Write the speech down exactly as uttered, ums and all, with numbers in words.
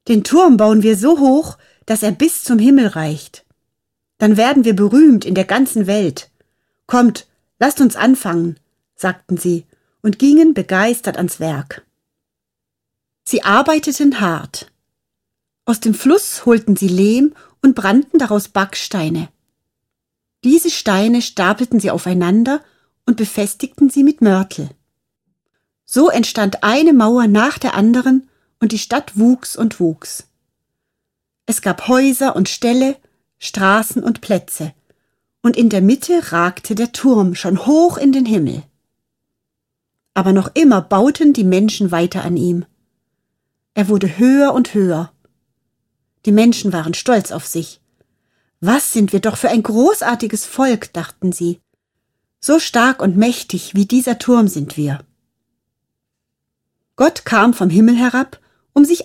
Den Turm bauen wir so hoch, dass er bis zum Himmel reicht. Dann werden wir berühmt in der ganzen Welt. Kommt, lasst uns anfangen, sagten sie und gingen begeistert ans Werk. Sie arbeiteten hart. Aus dem Fluss holten sie Lehm und brannten daraus Backsteine. Diese Steine stapelten sie aufeinander und befestigten sie mit Mörtel. So entstand eine Mauer nach der anderen und die Stadt wuchs und wuchs. Es gab Häuser und Ställe, Straßen und Plätze, und in der Mitte ragte der Turm schon hoch in den Himmel. Aber noch immer bauten die Menschen weiter an ihm. Er wurde höher und höher. Die Menschen waren stolz auf sich. Was sind wir doch für ein großartiges Volk, dachten sie. So stark und mächtig wie dieser Turm sind wir. Gott kam vom Himmel herab, um sich